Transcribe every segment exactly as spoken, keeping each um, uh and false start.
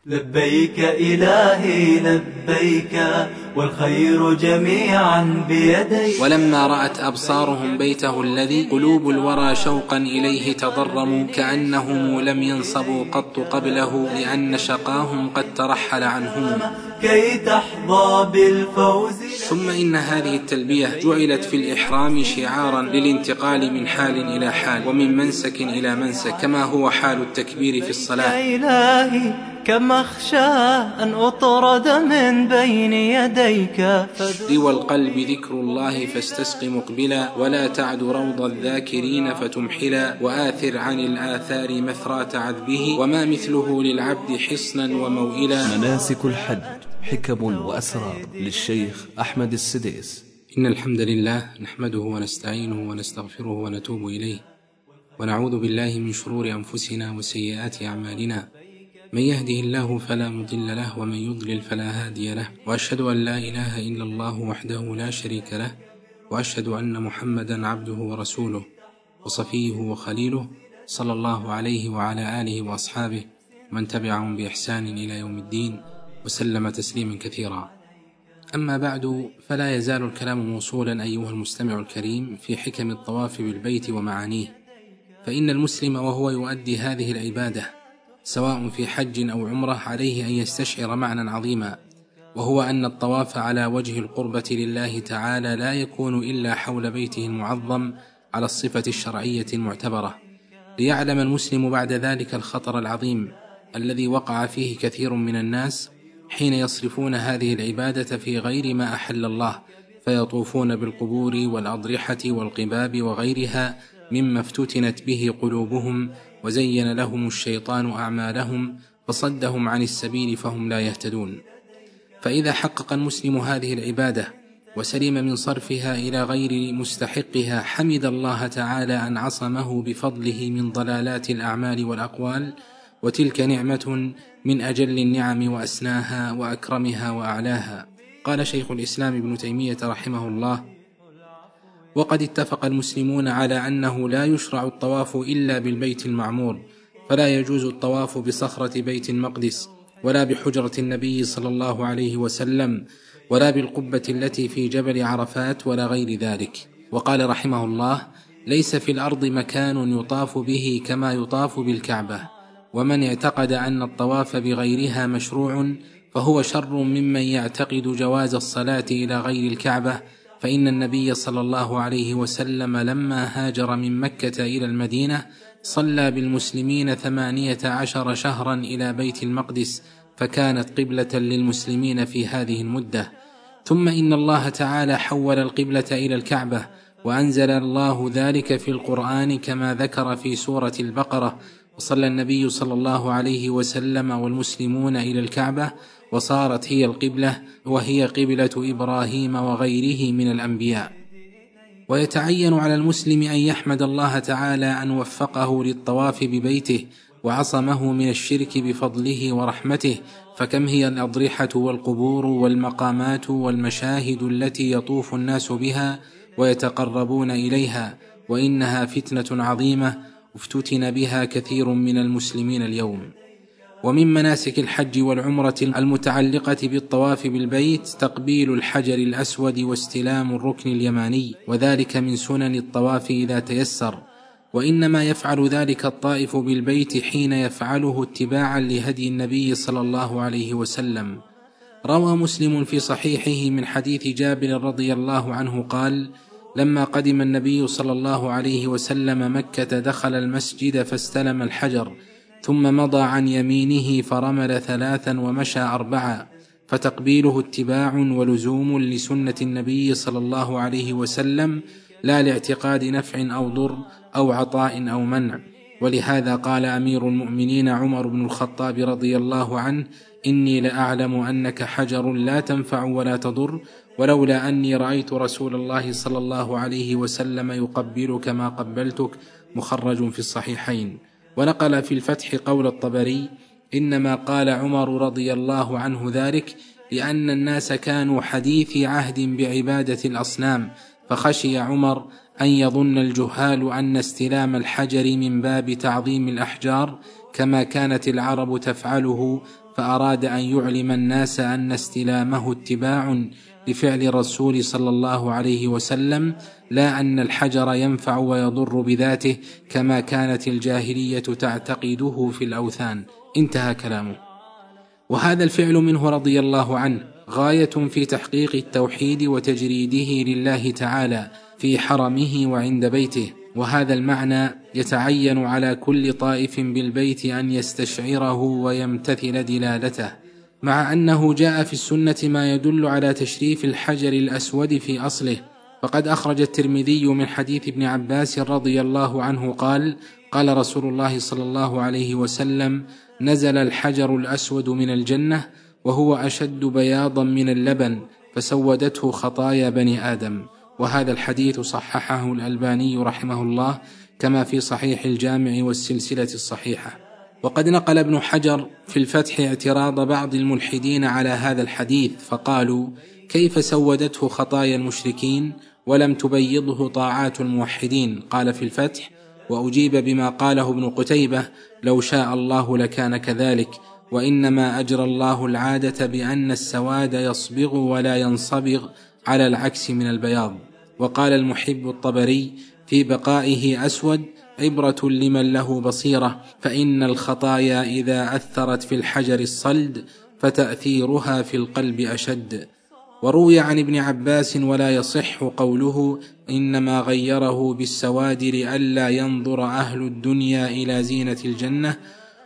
لبيك إلهي لبيك والخير جميعا بيديك. ولما رأت أبصارهم بيته الذي قلوب الورى شوقا إليه تضرموا كأنهم لم ينصبوا قط قبله لأن شقاهم قد ترحل عنهم كي تحظى بالفوز. ثم إن هذه التلبية جعلت في الإحرام شعارا للانتقال من حال إلى حال ومن منسك إلى منسك كما هو حال التكبير في الصلاة. يا إلهي كم أخشى أن أطرد من بين يديك. لوى القلب ذكر الله فاستسق مقبلا ولا تعد روض الذاكرين فتمحلا وآثر عن الآثار مثرات عذبه وما مثله للعبد حصنا وموئلا. مناسك الحج حكم وأسرار للشيخ أحمد السديس. إن الحمد لله نحمده ونستعينه ونستغفره ونتوب إليه ونعوذ بالله من شرور أنفسنا وسيئات أعمالنا. من يهده الله فلا مضل له ومن يضلل فلا هادي له وأشهد أن لا إله إلا الله وحده لا شريك له وأشهد أن محمدا عبده ورسوله وصفيه وخليله صلى الله عليه وعلى آله وأصحابه من تبعهم بإحسان إلى يوم الدين وسلم تسليما كثيرا. أما بعد، فلا يزال الكلام موصولا أيها المستمع الكريم في حكم الطواف بالبيت ومعانيه. فإن المسلم وهو يؤدي هذه العبادة سواء في حج أو عمرة عليه أن يستشعر معنى عظيما، وهو أن الطواف على وجه القربة لله تعالى لا يكون إلا حول بيته المعظم على الصفة الشرعية المعتبرة، ليعلم المسلم بعد ذلك الخطر العظيم الذي وقع فيه كثير من الناس حين يصرفون هذه العبادة في غير ما أحل الله، فيطوفون بالقبور والأضرحة والقباب وغيرها مما افتتنت به قلوبهم وزين لهم الشيطان أعمالهم فصدهم عن السبيل فهم لا يهتدون. فإذا حقق المسلم هذه العبادة وسلم من صرفها إلى غير مستحقها حمد الله تعالى أن عصمه بفضله من ضلالات الأعمال والأقوال، وتلك نعمة من أجل النعم وأسناها وأكرمها وأعلاها. قال شيخ الإسلام ابن تيمية رحمه الله: وقد اتفق المسلمون على أنه لا يشرع الطواف إلا بالبيت المعمور، فلا يجوز الطواف بصخرة بيت المقدس ولا بحجرة النبي صلى الله عليه وسلم ولا بالقبة التي في جبل عرفات ولا غير ذلك. وقال رحمه الله: ليس في الأرض مكان يطاف به كما يطاف بالكعبة، ومن اعتقد أن الطواف بغيرها مشروع فهو شر ممن يعتقد جواز الصلاة إلى غير الكعبة، فإن النبي صلى الله عليه وسلم لما هاجر من مكة إلى المدينة صلى بالمسلمين ثمانية عشر شهرا إلى بيت المقدس، فكانت قبلة للمسلمين في هذه المدة. ثم إن الله تعالى حول القبلة إلى الكعبة، وأنزل الله ذلك في القرآن كما ذكر في سورة البقرة: وصلى النبي صلى الله عليه وسلم والمسلمون إلى الكعبة وصارت هي القبلة وهي قبلة إبراهيم وغيره من الأنبياء. ويتعين على المسلم أن يحمد الله تعالى أن وفقه للطواف ببيته وعصمه من الشرك بفضله ورحمته، فكم هي الأضرحة والقبور والمقامات والمشاهد التي يطوف الناس بها ويتقربون إليها، وإنها فتنة عظيمة افتتن بها كثير من المسلمين اليوم. ومن مناسك الحج والعمرة المتعلقة بالطواف بالبيت تقبيل الحجر الأسود واستلام الركن اليماني، وذلك من سنن الطواف إذا تيسر، وإنما يفعل ذلك الطائف بالبيت حين يفعله اتباعا لهدي النبي صلى الله عليه وسلم. روى مسلم في صحيحه من حديث جابر رضي الله عنه قال: لما قدم النبي صلى الله عليه وسلم مكة دخل المسجد فاستلم الحجر، ثم مضى عن يمينه فرمل ثلاثا ومشى أربعا، فتقبيله اتباع ولزوم لسنة النبي صلى الله عليه وسلم، لا لاعتقاد نفع أو ضر أو عطاء أو منع. ولهذا قال أمير المؤمنين عمر بن الخطاب رضي الله عنه: إني لأعلم أنك حجر لا تنفع ولا تضر، ولولا أني رأيت رسول الله صلى الله عليه وسلم يقبلك ما قبلتك، مخرج في الصحيحين. ونقل في الفتح قول الطبري: إنما قال عمر رضي الله عنه ذلك لأن الناس كانوا حديث عهد بعبادة الأصنام، فخشي عمر أن يظن الجهال أن استلام الحجر من باب تعظيم الأحجار كما كانت العرب تفعله، فأراد أن يعلم الناس أن استلامه اتباع لفعل الرسول صلى الله عليه وسلم، لا أن الحجر ينفع ويضر بذاته كما كانت الجاهلية تعتقده في الأوثان. انتهى كلامه. وهذا الفعل منه رضي الله عنه غاية في تحقيق التوحيد وتجريده لله تعالى في حرمه وعند بيته، وهذا المعنى يتعين على كل طائف بالبيت أن يستشعره ويمتثل دلالته، مع أنه جاء في السنة ما يدل على تشريف الحجر الأسود في أصله. فقد أخرج الترمذي من حديث ابن عباس رضي الله عنه قال: قال رسول الله صلى الله عليه وسلم: نزل الحجر الأسود من الجنة وهو أشد بياضا من اللبن فسودته خطايا بني آدم. وهذا الحديث صححه الألباني رحمه الله كما في صحيح الجامع والسلسلة الصحيحة. وقد نقل ابن حجر في الفتح اعتراض بعض الملحدين على هذا الحديث، فقالوا: كيف سودته خطايا المشركين ولم تبيضه طاعات الموحدين؟ قال في الفتح: وأجيب بما قاله ابن قتيبة: لو شاء الله لكان كذلك، وإنما أجرى الله العادة بأن السواد يصبغ ولا ينصبغ على العكس من البياض. وقال المحب الطبري في بقائه أسود: عبرة لمن له بصيرة، فإن الخطايا إذا أثرت في الحجر الصلد فتأثيرها في القلب أشد. وروي عن ابن عباس ولا يصح قوله: إنما غيره بالسواد لئلا ينظر أهل الدنيا إلى زينة الجنة،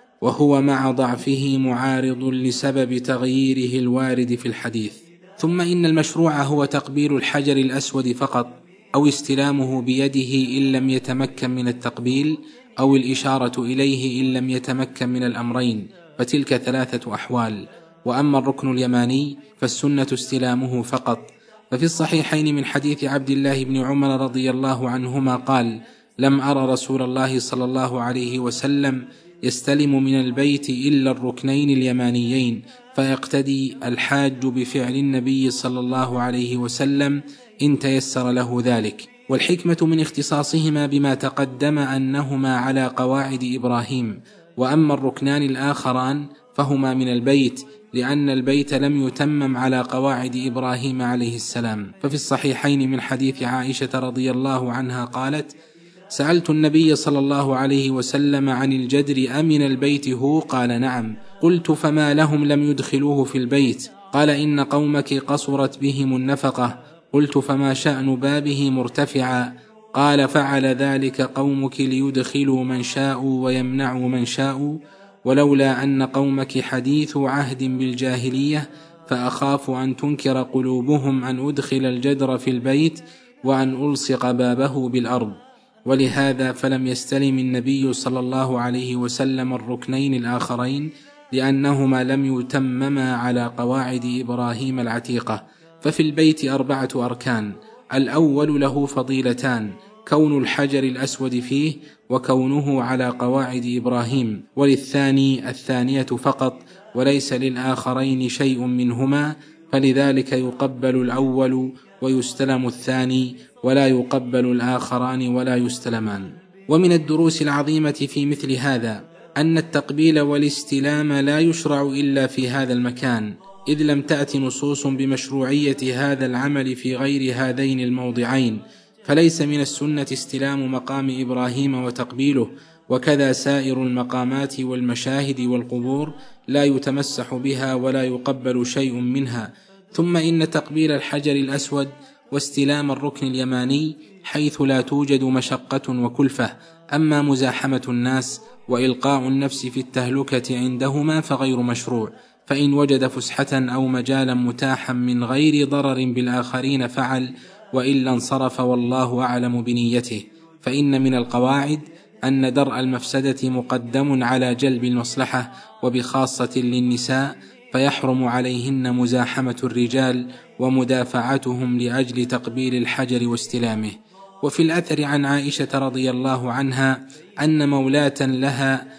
وهو مع ضعفه معارض لسبب تغييره الوارد في الحديث. ثم إن المشروع هو تقبيل الحجر الأسود فقط، أو استلامه بيده إن لم يتمكن من التقبيل، أو الإشارة إليه إن لم يتمكن من الأمرين، فتلك ثلاثة أحوال. وأما الركن اليماني فالسنة استلامه فقط. ففي الصحيحين من حديث عبد الله بن عمر رضي الله عنهما قال: لم أرى رسول الله صلى الله عليه وسلم يستلم من البيت إلا الركنين اليمانيين، فيقتدي الحاج بفعل النبي صلى الله عليه وسلم إن تيسر له ذلك. والحكمة من اختصاصهما بما تقدم أنهما على قواعد إبراهيم. وأما الركنان الآخران فهما من البيت، لأن البيت لم يتمم على قواعد إبراهيم عليه السلام. ففي الصحيحين من حديث عائشة رضي الله عنها قالت: سألت النبي صلى الله عليه وسلم عن الجدر أمن البيت هو؟ قال: نعم. قلت: فما لهم لم يدخلوه في البيت؟ قال: إن قومك قصرت بهم النفقة. قلت: فما شأن بابه مرتفعا؟ قال: فعل ذلك قومك ليدخلوا من شاءوا ويمنعوا من شاءوا، ولولا أن قومك حديث عهد بالجاهلية فأخاف أن تنكر قلوبهم أن أدخل الجدر في البيت وأن ألصق بابه بالأرض. ولهذا فلم يستلم النبي صلى الله عليه وسلم الركنين الآخرين، لأنهما لم يتمما على قواعد إبراهيم العتيقة. ففي البيت أربعة أركان: الأول له فضيلتان: كون الحجر الأسود فيه، وكونه على قواعد إبراهيم. وللثاني الثانية فقط، وليس للآخرين شيء منهما، فلذلك يقبل الأول ويستلم الثاني، ولا يقبل الآخران ولا يستلمان. ومن الدروس العظيمة في مثل هذا أن التقبيل والاستلام لا يشرع إلا في هذا المكان، إذ لم تأت نصوص بمشروعية هذا العمل في غير هذين الموضعين. فليس من السنة استلام مقام إبراهيم وتقبيله، وكذا سائر المقامات والمشاهد والقبور لا يتمسح بها ولا يقبل شيء منها. ثم إن تقبيل الحجر الأسود واستلام الركن اليماني حيث لا توجد مشقة وكلفة. أما مزاحمة الناس وإلقاء النفس في التهلكة عندهما فغير مشروع، فإن وجد فسحة أو مجالا متاحا من غير ضرر بالآخرين فعل، وإلا انصرف والله أعلم بنيته. فإن من القواعد أن درء المفسدة مقدم على جلب المصلحة، وبخاصة للنساء، فيحرم عليهن مزاحمة الرجال ومدافعتهم لأجل تقبيل الحجر واستلامه. وفي الأثر عن عائشة رضي الله عنها أن مولاة لها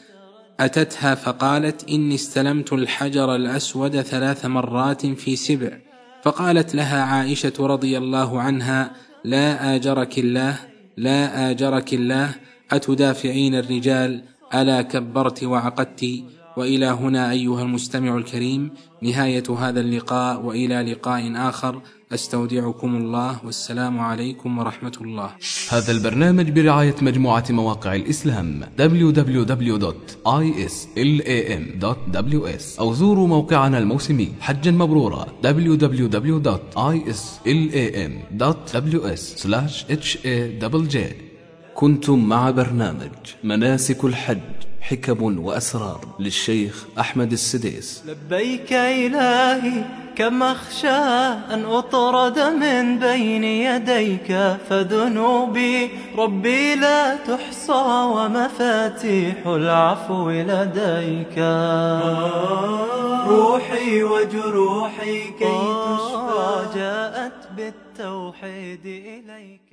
أتتها فقالت: إني استلمت الحجر الأسود ثلاث مرات في سبع، فقالت لها عائشة رضي الله عنها: لا آجرك الله، لا آجرك الله، أتدافعين الرجال؟ ألا كبرت وعقدت. وإلى هنا أيها المستمع الكريم نهاية هذا اللقاء، وإلى لقاء آخر، أستودعكم الله، والسلام عليكم ورحمة الله. هذا البرنامج برعاية مجموعة مواقع الإسلام دبليو دبليو دبليو دوت آي إس إل إيه إم دوت دبليو إس، أو زوروا موقعنا الموسمي حجا مبرورا دبليو دبليو دبليو دوت آي إس إل إيه إم دوت دبليو إس سلاش إتش إيه جي جي. كنتم مع برنامج مناسك الحج، حكم وأسرار للشيخ أحمد السديس. لبيك إلهي، كم أخشى أن أطرد من بين يديك، فذنوبي ربي لا تحصى، ومفاتيح العفو لديك. روحي وجروحي كي تشفى، جاءت بالتوحيد إليك.